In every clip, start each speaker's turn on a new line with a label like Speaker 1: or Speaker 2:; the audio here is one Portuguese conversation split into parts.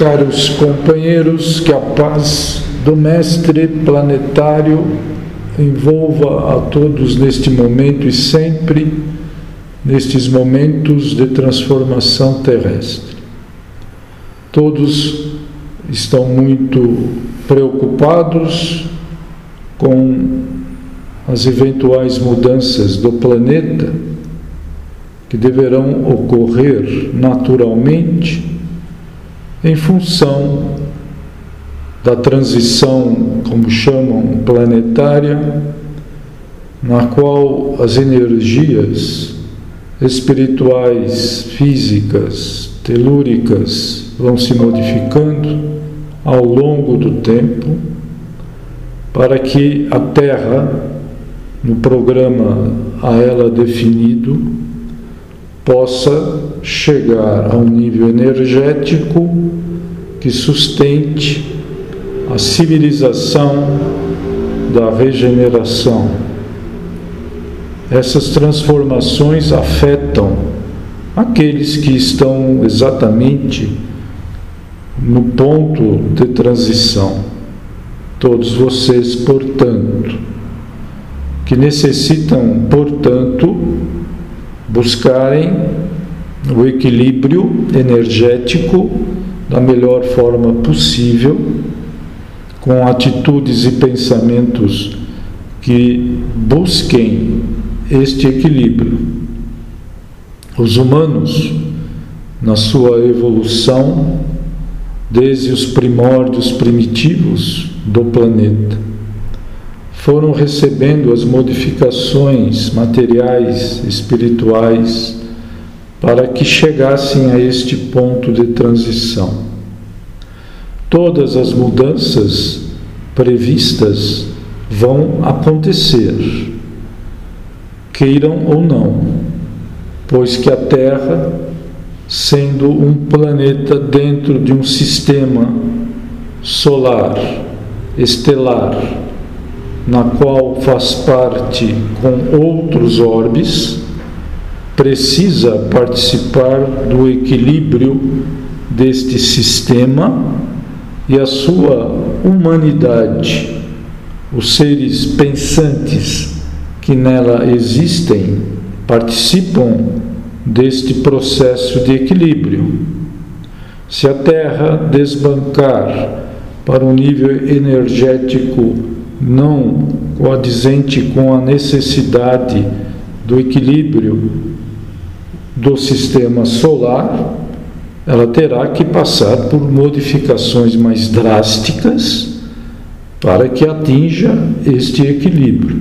Speaker 1: caros companheiros, que a paz do Mestre Planetário envolva a todos neste momento e sempre nestes momentos de transformação terrestre. Todos estão muito preocupados com as eventuais mudanças do planeta que deverão ocorrer naturalmente em função da transição, como chamam, planetária, na qual as energias espirituais, físicas, telúricas vão se modificando ao longo do tempo, para que a Terra, no programa a ela definido, possa chegar a um nível energético que sustente a civilização da regeneração. Essas transformações afetam aqueles que estão exatamente no ponto de transição. Todos vocês, portanto, que necessitam, portanto, buscarem o equilíbrio energético da melhor forma possível, com atitudes e pensamentos que busquem este equilíbrio. Os humanos, na sua evolução, desde os primórdios primitivos do planeta, foram recebendo as modificações materiais, espirituais, para que chegassem a este ponto de transição. Todas as mudanças previstas vão acontecer, queiram ou não, pois que a Terra, sendo um planeta dentro de um sistema solar, estelar, na qual faz parte com outros orbes, precisa participar do equilíbrio deste sistema, e a sua humanidade, os seres pensantes que nela existem, participam deste processo de equilíbrio. Se a Terra desbancar para um nível energético não coadizente com a necessidade do equilíbrio do sistema solar, ela terá que passar por modificações mais drásticas para que atinja este equilíbrio.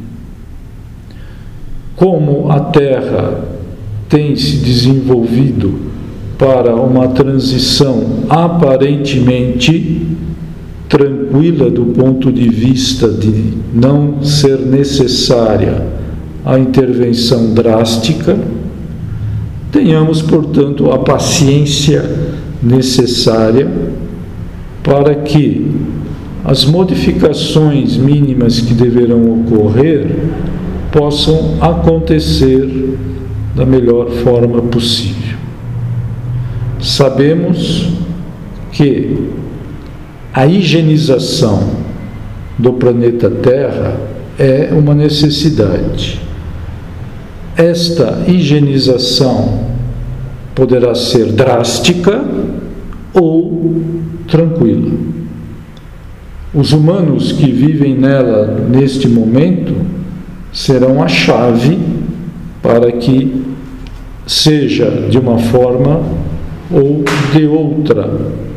Speaker 1: Como a Terra tem se desenvolvido para uma transição aparentemente tranquila do ponto de vista de não ser necessária a intervenção drástica, tenhamos, portanto, a paciência necessária para que as modificações mínimas que deverão ocorrer possam acontecer da melhor forma possível. Sabemos que a higienização do planeta Terra é uma necessidade. Esta higienização poderá ser drástica ou tranquila. Os humanos que vivem nela neste momento serão a chave para que seja de uma forma ou de outra.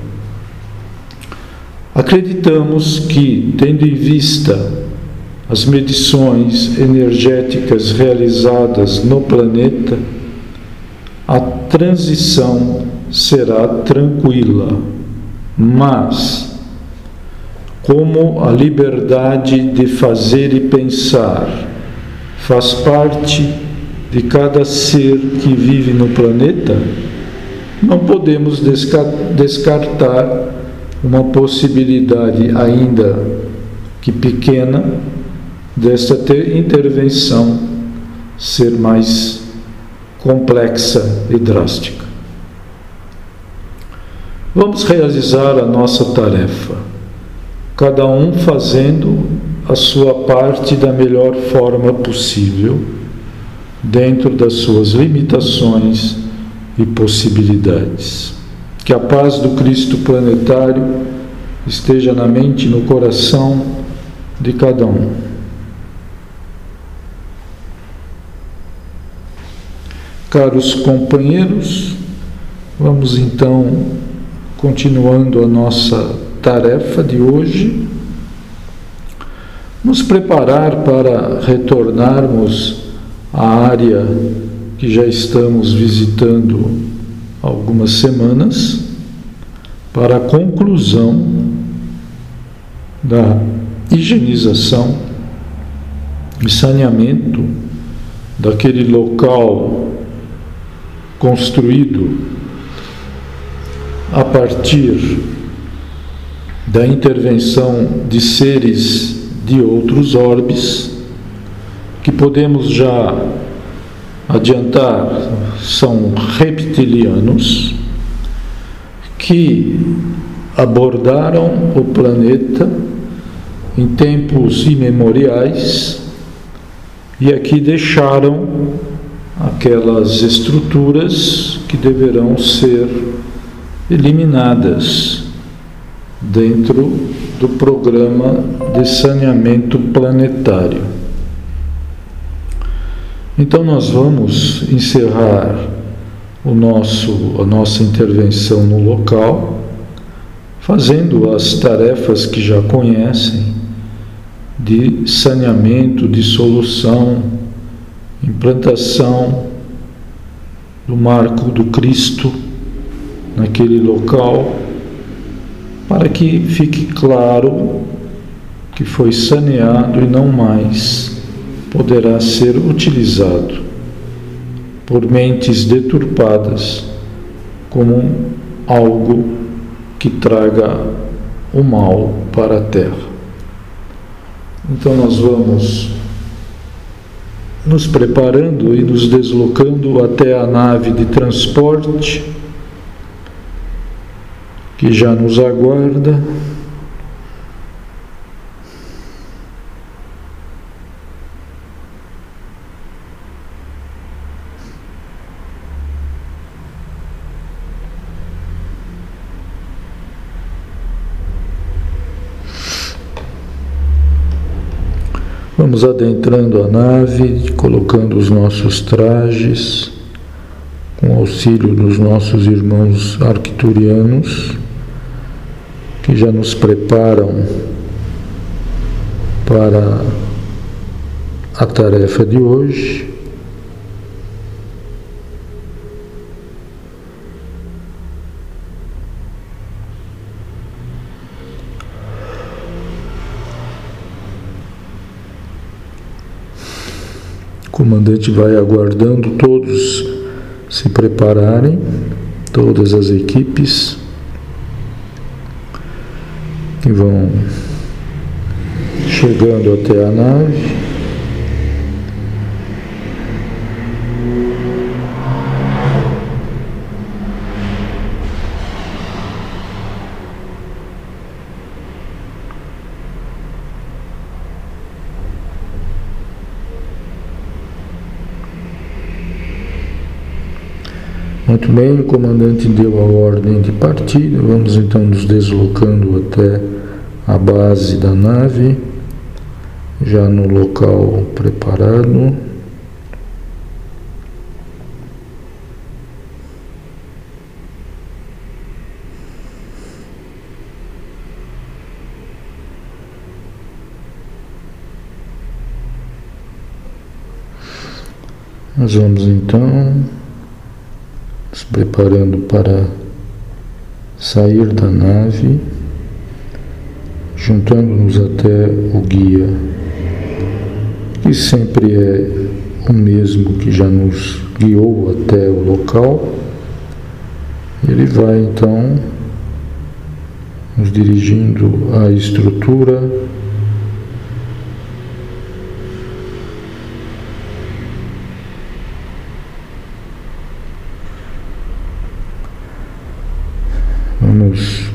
Speaker 1: Acreditamos que, tendo em vista as medições energéticas realizadas no planeta, a transição será tranquila, mas, como a liberdade de fazer e pensar faz parte de cada ser que vive no planeta, não podemos descartar uma possibilidade ainda que pequena desta intervenção ser mais complexa e drástica. Vamos realizar a nossa tarefa, cada um fazendo a sua parte da melhor forma possível, dentro das suas limitações e possibilidades. Que a paz do Cristo planetário esteja na mente e no coração de cada um. Caros companheiros, vamos então continuando a nossa tarefa de hoje, nos preparar para retornarmos à área que já estamos visitando há algumas semanas, para a conclusão da higienização e saneamento daquele local construído a partir da intervenção de seres de outros orbes, que podemos já adiantar são reptilianos, que abordaram o planeta em tempos imemoriais e aqui deixaram aquelas estruturas que deverão ser eliminadas dentro do programa de saneamento planetário. Então nós vamos encerrar a nossa intervenção no local, fazendo as tarefas que já conhecem de saneamento, dissolução, implantação do marco do Cristo naquele local, para que fique claro que foi saneado e não mais poderá ser utilizado por mentes deturpadas como algo que traga o mal para a Terra. Então nós vamos nos preparando e nos deslocando até a nave de transporte que já nos aguarda. Vamos adentrando a nave, colocando os nossos trajes, com auxílio dos nossos irmãos arcturianos, que já nos preparam para a tarefa de hoje. O comandante vai aguardando todos se prepararem, todas as equipes que vão chegando até a nave. Muito bem, o comandante deu a ordem de partida. Vamos então nos deslocando até a base da nave, já no local preparado. Nós vamos então nos preparando para sair da nave, juntando-nos até o guia, que sempre é o mesmo que já nos guiou até o local. Ele vai então nos dirigindo à estrutura vamos vamos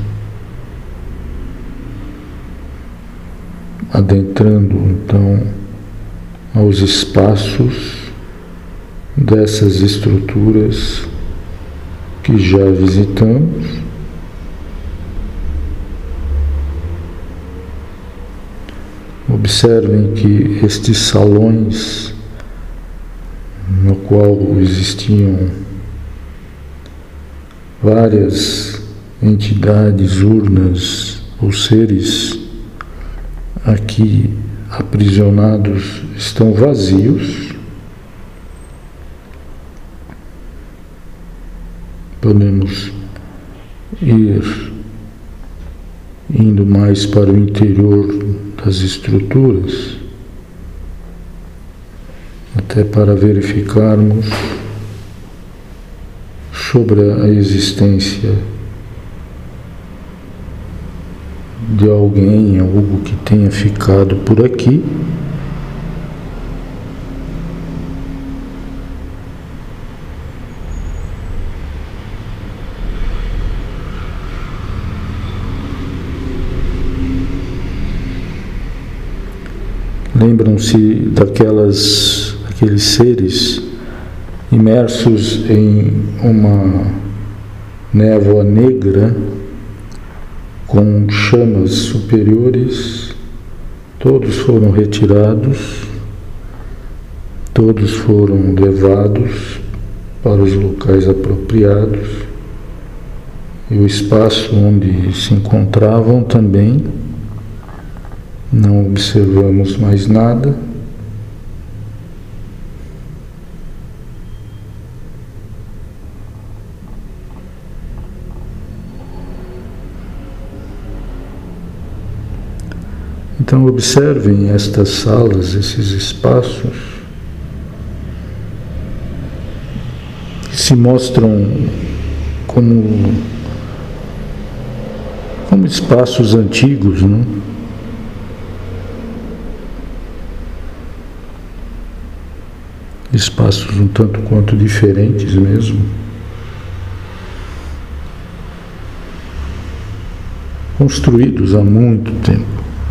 Speaker 1: adentrando então aos espaços dessas estruturas que já visitamos. Observem que estes salões, no qual existiam várias entidades, urnas ou seres aqui aprisionados, estão vazios. Podemos ir indo mais para o interior das estruturas, até para verificarmos sobre a existência de alguém, algo que tenha ficado por aqui. Lembram-se daqueles seres imersos em uma névoa negra com chamas superiores? Todos foram retirados, todos foram levados para os locais apropriados, e o espaço onde se encontravam também. Não observamos mais nada. Então observem estas salas, esses espaços que se mostram como espaços antigos, não? Espaços um tanto quanto diferentes mesmo. Construídos há muito tempo.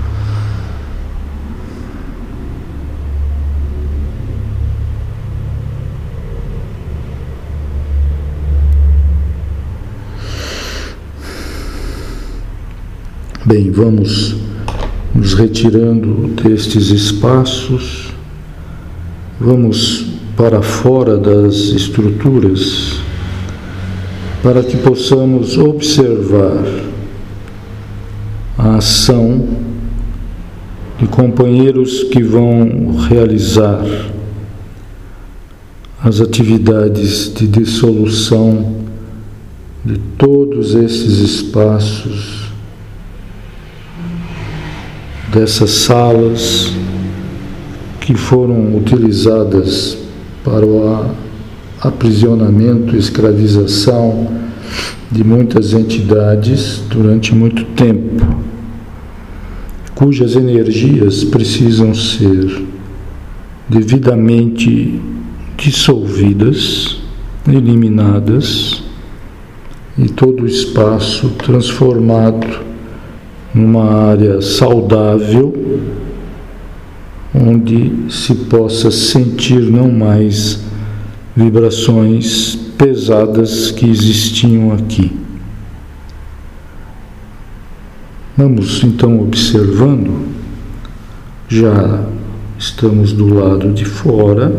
Speaker 1: Bem, vamos nos retirando destes espaços, vamos para fora das estruturas, para que possamos observar a ação de companheiros que vão realizar as atividades de dissolução de todos esses espaços, dessas salas que foram utilizadas para o aprisionamento e escravização de muitas entidades durante muito tempo, cujas energias precisam ser devidamente dissolvidas, eliminadas, e todo o espaço transformado numa área saudável, onde se possa sentir não mais vibrações pesadas que existiam aqui. Vamos então observando, já estamos do lado de fora.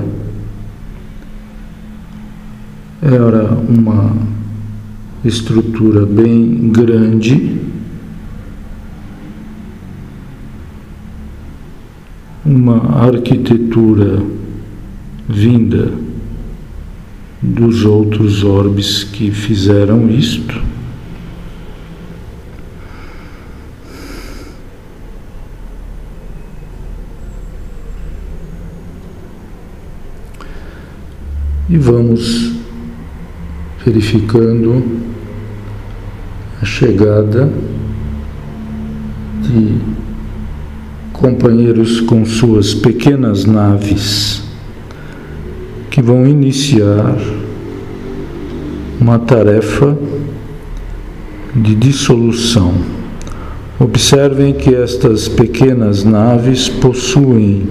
Speaker 1: Era uma estrutura bem grande, uma arquitetura vinda dos outros orbes que fizeram isto. E vamos verificando a chegada de companheiros com suas pequenas naves que vão iniciar uma tarefa de dissolução. Observem que estas pequenas naves possuem,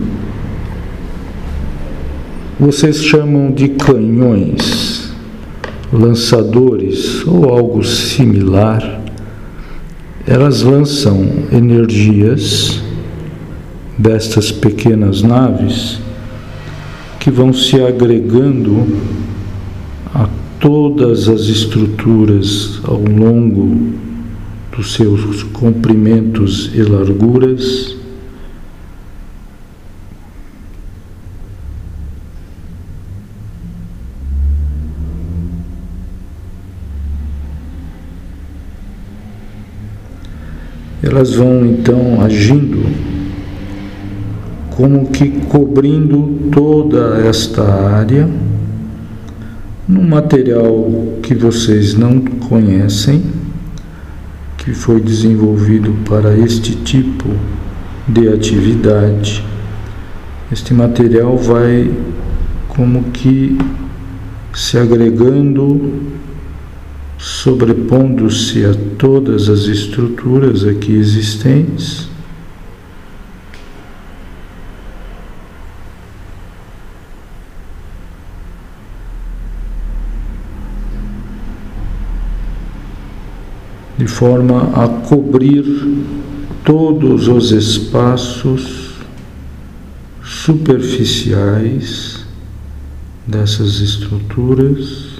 Speaker 1: vocês chamam de canhões, lançadores ou algo similar. Elas lançam energias destas pequenas naves que vão se agregando a todas as estruturas ao longo dos seus comprimentos e larguras, elas vão então agindo como que cobrindo toda esta área num material que vocês não conhecem, que foi desenvolvido para este tipo de atividade. Este material vai como que se agregando, sobrepondo-se a todas as estruturas aqui existentes, de forma a cobrir todos os espaços superficiais dessas estruturas,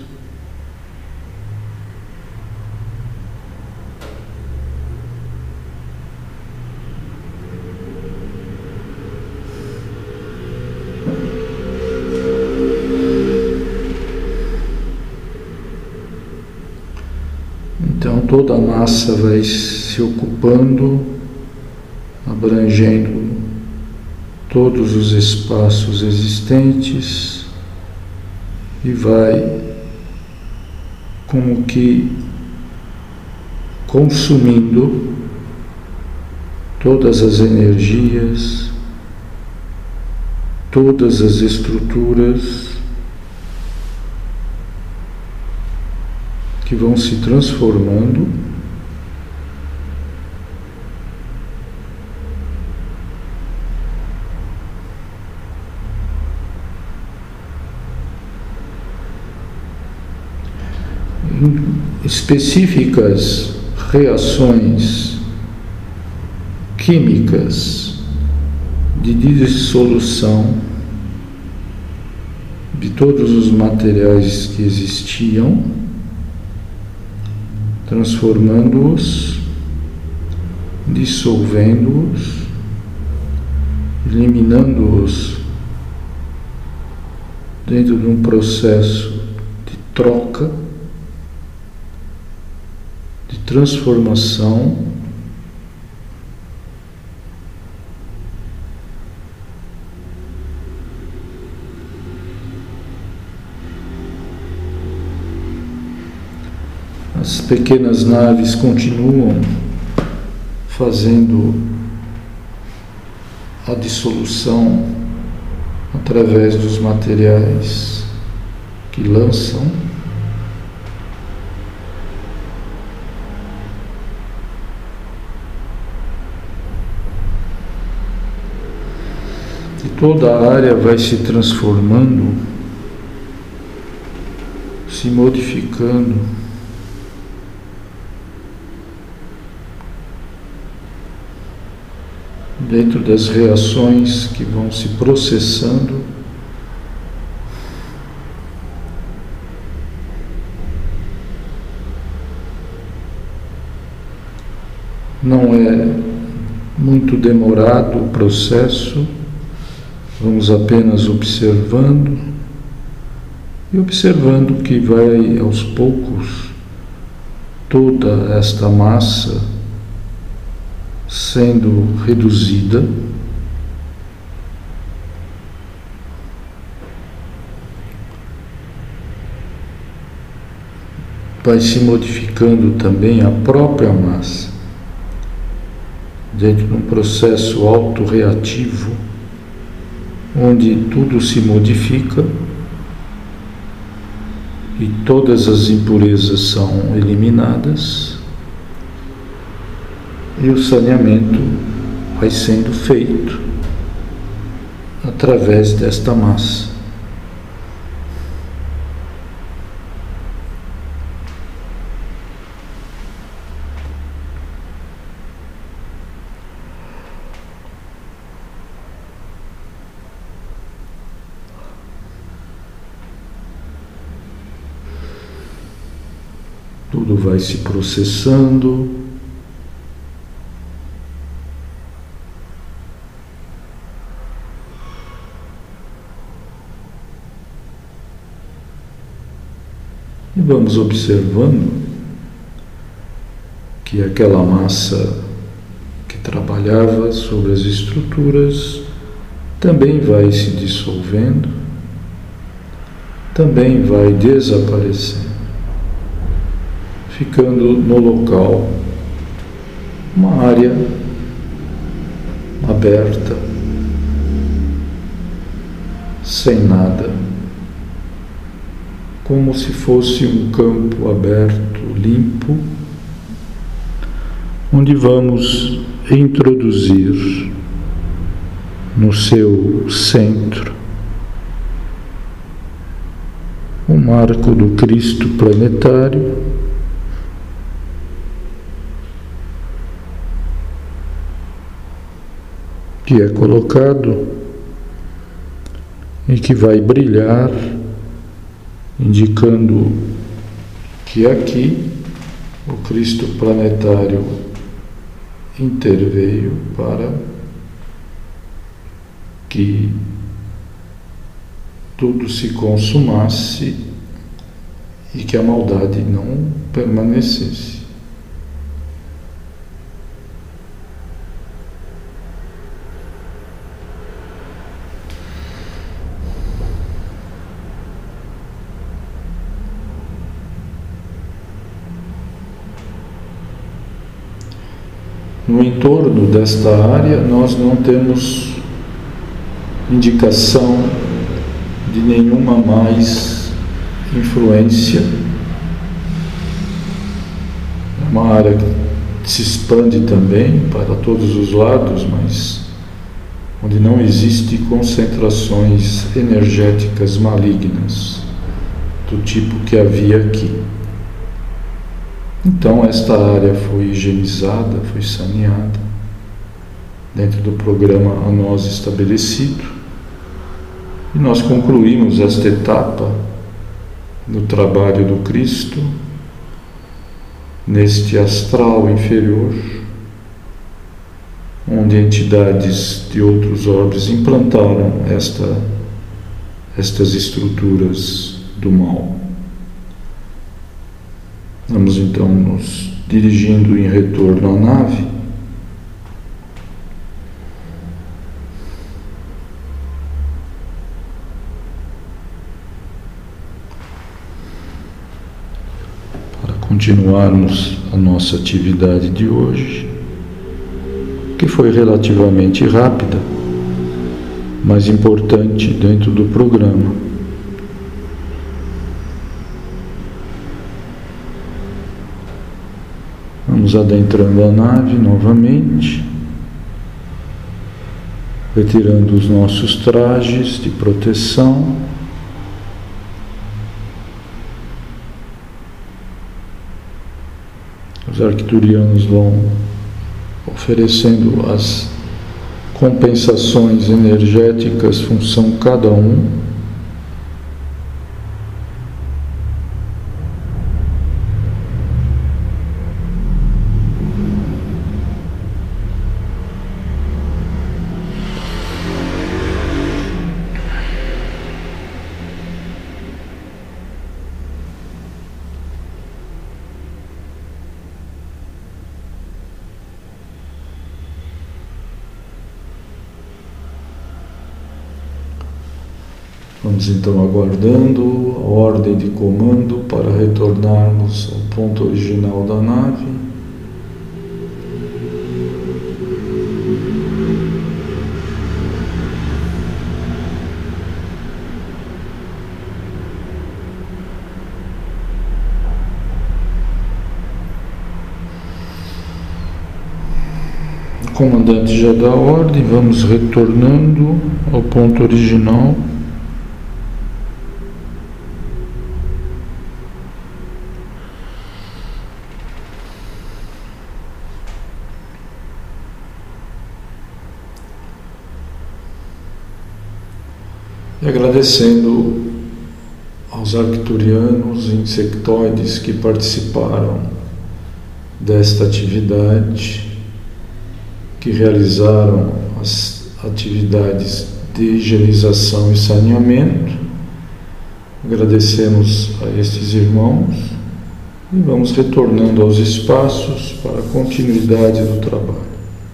Speaker 1: toda a massa vai se ocupando, abrangendo todos os espaços existentes e vai como que consumindo todas as energias, todas as estruturas que vão se transformando em específicas reações químicas de dissolução de todos os materiais que existiam, transformando-os, dissolvendo-os, eliminando-os dentro de um processo de troca, de transformação, as pequenas naves continuam fazendo a dissolução através dos materiais que lançam. E toda a área vai se transformando, se modificando. Dentro das reações que vão se processando, não é muito demorado o processo, vamos apenas observando e observando que vai aos poucos toda esta massa sendo reduzida, vai se modificando também a própria massa, dentro de um processo autorreativo, onde tudo se modifica e todas as impurezas são eliminadas, e o saneamento vai sendo feito através desta massa. Tudo vai se processando. E vamos observando que aquela massa que trabalhava sobre as estruturas também vai se dissolvendo, também vai desaparecendo, ficando no local uma área aberta, sem nada, como se fosse um campo aberto, limpo, onde vamos introduzir no seu centro o marco do Cristo planetário, que é colocado e que vai brilhar, indicando que aqui o Cristo planetário interveio para que tudo se consumasse e que a maldade não permanecesse. No entorno desta área, nós não temos indicação de nenhuma mais influência. É uma área que se expande também para todos os lados, mas onde não existe concentrações energéticas malignas do tipo que havia aqui. Então esta área foi higienizada, foi saneada dentro do programa a nós estabelecido, e nós concluímos esta etapa no trabalho do Cristo neste astral inferior, onde entidades de outros orbes implantaram estas estruturas do mal. Vamos então nos dirigindo em retorno à nave. Para continuarmos a nossa atividade de hoje, que foi relativamente rápida, mas importante dentro do programa. Vamos adentrando a nave novamente, retirando os nossos trajes de proteção. Os arcturianos vão oferecendo as compensações energéticas, função cada um. Vamos então aguardando a ordem de comando para retornarmos ao ponto original da nave. O comandante já dá ordem, vamos retornando ao ponto original. E agradecendo aos arcturianos e insectoides que participaram desta atividade, que realizaram as atividades de higienização e saneamento. Agradecemos a estes irmãos e vamos retornando aos espaços para a continuidade do trabalho.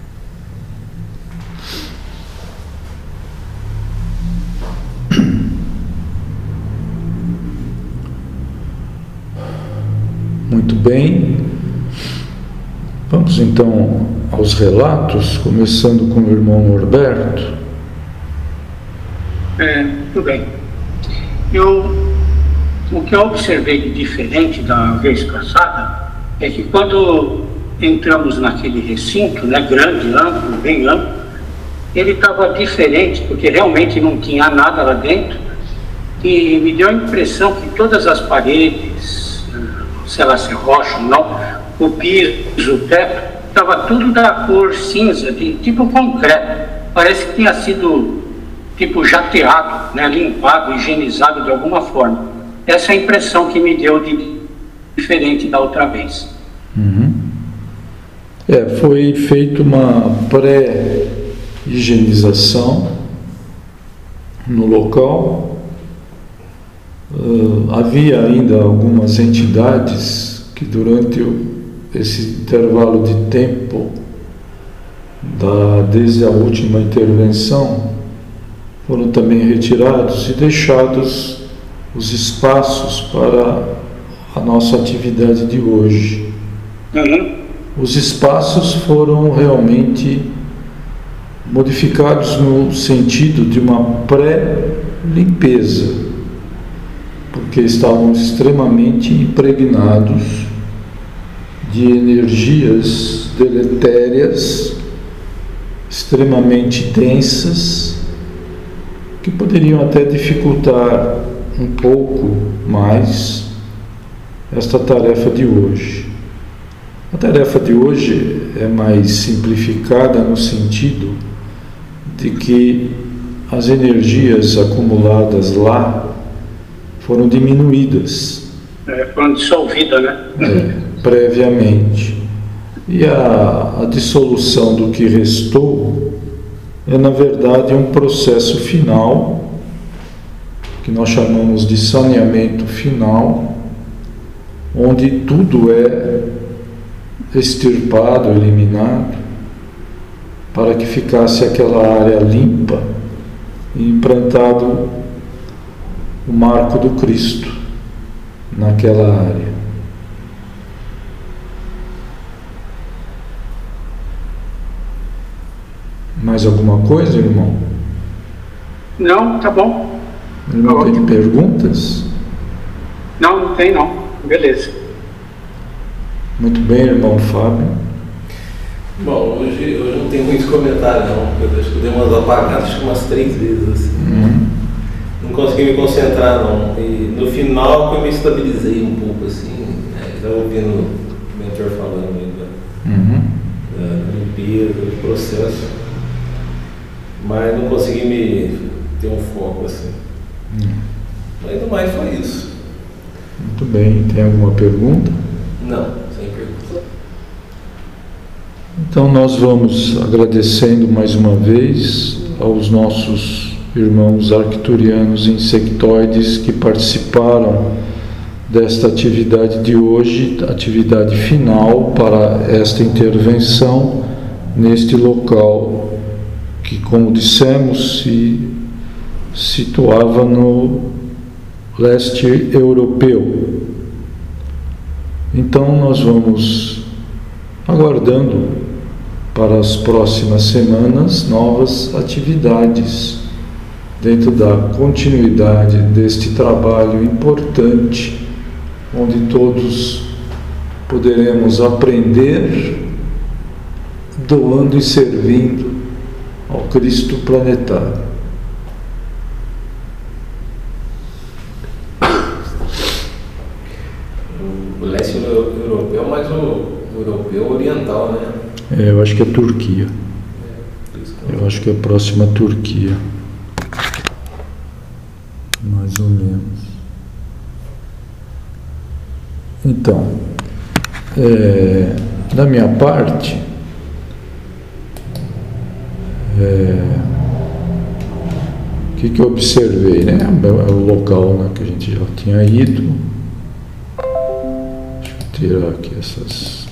Speaker 1: Muito bem, vamos então aos relatos, começando com o irmão Norberto.
Speaker 2: Tudo bem. O que eu observei de diferente da vez passada é que quando entramos naquele recinto, né, grande, amplo, bem amplo, ele estava diferente, porque realmente não tinha nada lá dentro, e me deu a impressão que todas as paredes, sei lá se é rocha ou não, o piso, o teto, estava tudo da cor cinza, de tipo concreto. Parece que tinha sido tipo jateado, né, limpado, higienizado de alguma forma. Essa é a impressão que me deu de diferente da outra vez.
Speaker 1: Uhum. Foi feita uma pré-higienização no local. Havia ainda algumas entidades que durante esse intervalo de tempo desde a última intervenção foram também retirados e deixados os espaços para a nossa atividade de hoje.
Speaker 2: Uhum.
Speaker 1: Os espaços foram realmente modificados no sentido de uma pré-limpeza, porque estavam extremamente impregnados de energias deletérias, extremamente densas, que poderiam até dificultar um pouco mais esta tarefa de hoje. A tarefa de hoje é mais simplificada no sentido de que as energias acumuladas lá foram diminuídas.
Speaker 2: Foram dissolvidas, né?
Speaker 1: Previamente. E a dissolução do que restou é, na verdade, um processo final, que nós chamamos de saneamento final, onde tudo é extirpado, eliminado, para que ficasse aquela área limpa e implantado o marco do Cristo naquela área. Mais alguma coisa, irmão?
Speaker 2: Não, tá bom.
Speaker 1: Não tem perguntas?
Speaker 2: Não tem não. Beleza.
Speaker 1: Muito bem, irmão Fábio.
Speaker 3: Bom, hoje eu não tenho muito comentário não. Eu acho que eu dei umas apagadas, acho que umas 3 vezes assim. Não consegui me concentrar não. E no final eu me estabilizei um pouco assim, estava ouvindo o mentor falando aí da limpeza, do processo. Mas não consegui me ter um foco assim. Mas no mais foi isso.
Speaker 1: Muito bem. Tem alguma pergunta?
Speaker 3: Não, sem pergunta.
Speaker 1: Então nós vamos agradecendo mais uma vez aos nossos irmãos arcturianos e insectoides que participaram desta atividade de hoje, atividade final para esta intervenção neste local que, como dissemos, se situava no leste europeu. Então nós vamos aguardando para as próximas semanas novas atividades dentro da continuidade deste trabalho importante, onde todos poderemos aprender doando e servindo ao Cristo planetário.
Speaker 3: O leste europeu, mas o europeu oriental, né?
Speaker 1: Eu acho que é Turquia. Eu acho que é a próxima Turquia. Mais ou menos. Então, da minha parte, o que eu observei, né? É o local, né, que a gente já tinha ido. Deixa eu tirar aqui essas.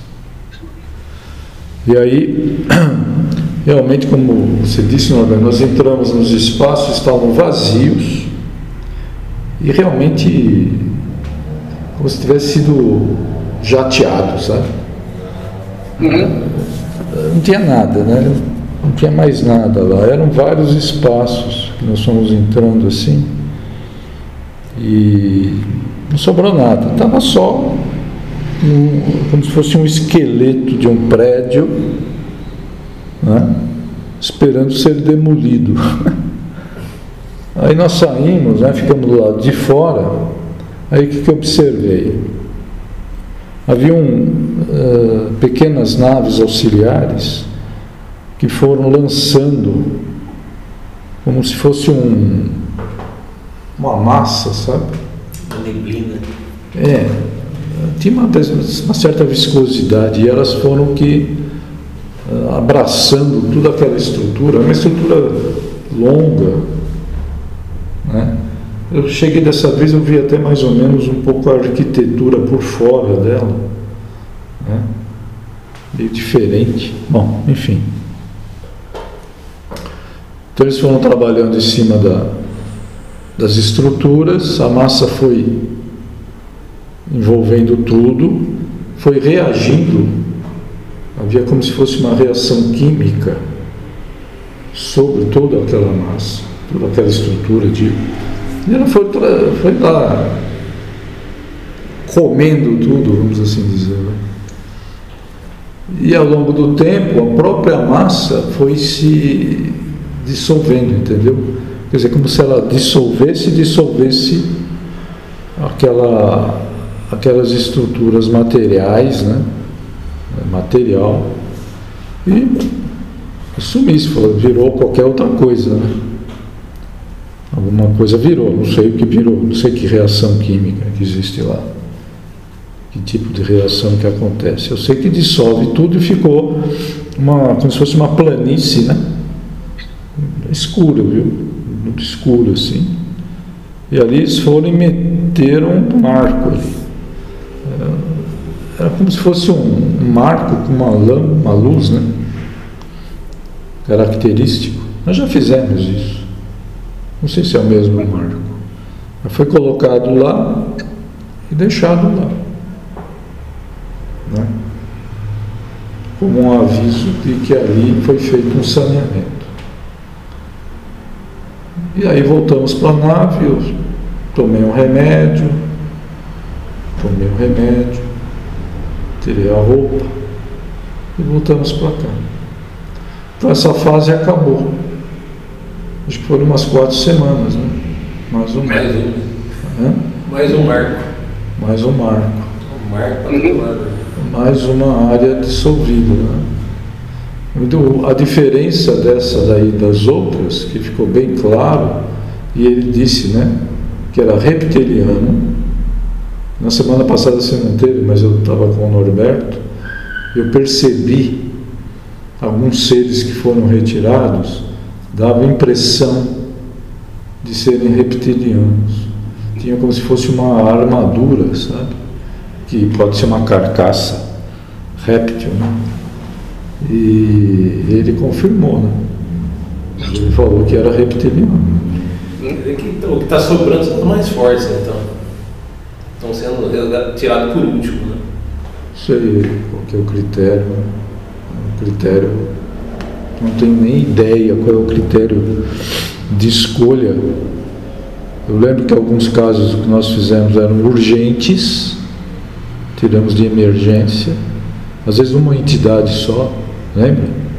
Speaker 1: E aí, realmente, como você disse, nós entramos nos espaços, estavam vazios, e realmente, como se tivesse sido jateado, sabe? Não tinha nada, né? Não tinha mais nada lá. Eram vários espaços que nós fomos entrando assim, e não sobrou nada. Estava só como se fosse um esqueleto de um prédio, né? Esperando ser demolido. Aí nós saímos, né? Ficamos do lado de fora. Aí o que eu observei? Haviam pequenas naves auxiliares que foram lançando como se fosse uma massa, sabe?
Speaker 3: Uma neblina.
Speaker 1: Tinha uma certa viscosidade, e elas foram abraçando toda aquela estrutura, uma estrutura longa, né? Eu cheguei dessa vez, eu vi até mais ou menos um pouco a arquitetura por fora dela, né? Meio diferente. Bom, enfim. Então eles foram trabalhando em cima das estruturas, a massa foi envolvendo tudo, foi reagindo, havia como se fosse uma reação química sobre toda aquela massa, toda aquela estrutura, e ela foi lá comendo tudo, vamos assim dizer, né? E ao longo do tempo a própria massa foi se dissolvendo, entendeu? Quer dizer, como se ela dissolvesse aquelas estruturas materiais, né? Material, e sumisse, virou qualquer outra coisa, né? Alguma coisa virou, não sei o que virou, não sei que reação química que existe lá, que tipo de reação que acontece. Eu sei que dissolve tudo e ficou como se fosse uma planície, né? Escura, viu? Muito escuro assim. E ali eles foram e meteram um marco ali. Era como se fosse um marco com uma luz, né? Característico. Nós já fizemos isso. Não sei se é o mesmo marco. Mas foi colocado lá e deixado lá, né? Como um aviso de que ali foi feito um saneamento. E aí voltamos para a nave, eu tomei um remédio, tirei a roupa e voltamos para cá. Então essa fase acabou. Acho que foram umas 4 semanas, né? Mais um marco.
Speaker 3: Mais um marco.
Speaker 1: Mais um marco.
Speaker 3: Um marco.
Speaker 1: Mais uma área dissolvida, né? Então, a diferença dessa daí das outras, que ficou bem claro, e ele disse, né, que era reptiliano. Na semana passada você não teve, mas eu estava com o Norberto, eu percebi alguns seres que foram retirados, dava a impressão de serem reptilianos. Tinha como se fosse uma armadura, sabe? Que pode ser uma carcaça réptil, né? E ele confirmou, né? Ele falou que era reptiliano.
Speaker 3: O que está sobrando são os mais fortes, então. Estão sendo tirados por último, né?
Speaker 1: Sei qual que é o critério, né? O critério, não tenho nem ideia qual é o critério de escolha. Eu lembro que alguns casos que nós fizemos eram urgentes, tiramos de emergência, às vezes uma entidade só, lembra?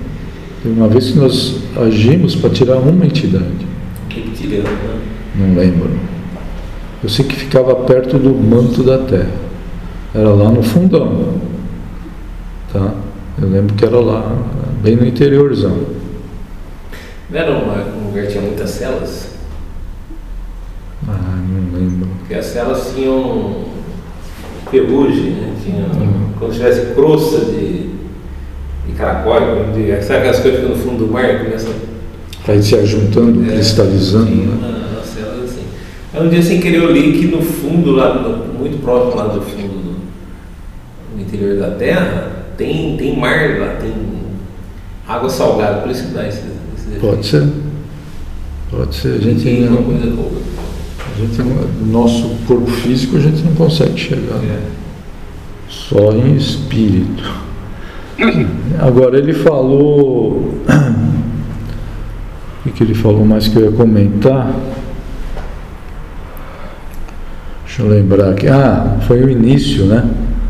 Speaker 1: Teve uma vez que nós agimos para tirar uma entidade.
Speaker 3: Reptiliano, né?
Speaker 1: Não lembro. Eu sei que ficava perto do manto da Terra. Era lá no fundão. Tá? Eu lembro que era lá, bem no interiorzão.
Speaker 3: Não era um lugar que tinha muitas celas?
Speaker 1: Ah, não lembro.
Speaker 3: Porque as celas tinham ferrugem, né? Quando tivesse crosta de caracol, sabe aquelas coisas que ficam no fundo do mar, começa
Speaker 1: Vai se ajuntando, cristalizando.
Speaker 3: Sim,
Speaker 1: né?
Speaker 3: nas celas assim. Aí um dia sem querer eu li que no fundo, muito próximo lá do fundo do interior da Terra, tem mar lá, tem água salgada, por isso que dá esse
Speaker 1: Pode ser. Pode ser. A gente
Speaker 3: tem
Speaker 1: não,
Speaker 3: uma coisa
Speaker 1: no nosso corpo físico a gente não consegue chegar. Só em espírito. Agora ele falou. O que ele falou mais que eu ia comentar? Deixa eu lembrar aqui. Foi o início, né?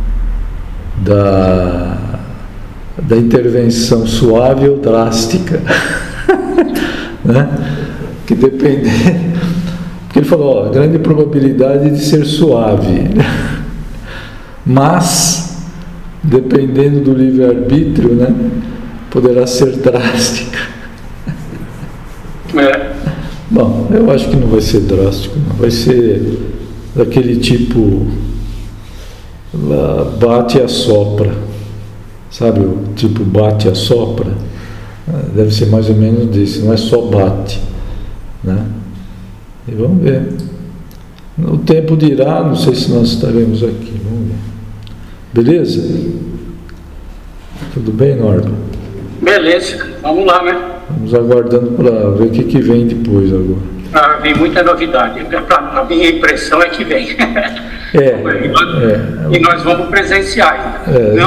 Speaker 1: Da intervenção suave ou drástica. Né? Que depende. Porque ele falou, a grande probabilidade de ser suave. Mas, dependendo do livre-arbítrio, né? Poderá ser drástica. Bom, eu acho que não vai ser drástico, não. Vai ser daquele tipo bate e assopra, sabe, o tipo bate e assopra, deve ser mais ou menos desse, não é só bate, né? E vamos ver, o tempo dirá, não sei se nós estaremos aqui, vamos ver. Beleza? Tudo bem, Norma?
Speaker 2: Beleza, vamos lá, né?
Speaker 1: Vamos aguardando para ver o que vem depois agora.
Speaker 2: Vem muita novidade. A minha impressão é que vem. E nós vamos presenciar ainda.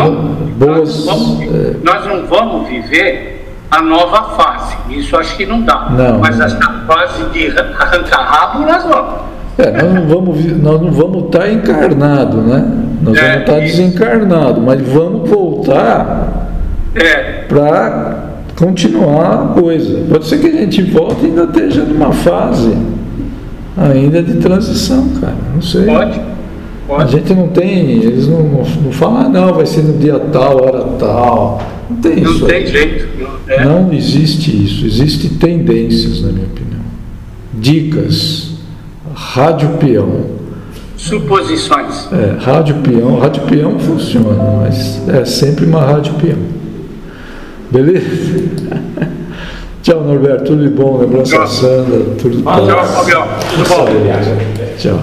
Speaker 2: Nós não vamos viver a nova fase. Isso acho que não dá. Mas essa fase de arrancar rabo nós vamos.
Speaker 1: Nós não vamos estar encarnado, né? Nós vamos estar desencarnado, mas vamos voltar para continuar a coisa. Pode ser que a gente volte e ainda esteja numa fase ainda de transição, cara. Não sei.
Speaker 2: Pode.
Speaker 1: A gente não tem, eles não falam, não, vai ser no dia tal, hora tal. Não tem isso.
Speaker 2: Não tem jeito.
Speaker 1: Não existe isso. Existem tendências, na minha opinião. Dicas. Rádio peão.
Speaker 2: Suposições.
Speaker 1: Rádio peão funciona, mas é sempre uma rádio peão. Beleza? Tchau, Norberto, tudo de bom, lembrança Sandra, tudo de bom.
Speaker 2: Tchau, Fabião, tudo bom.
Speaker 1: Tchau.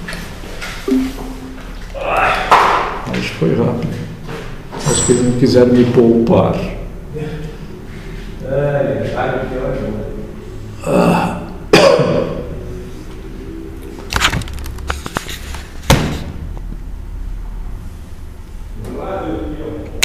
Speaker 1: Acho que foi rápido. Acho que eles não quiseram me poupar.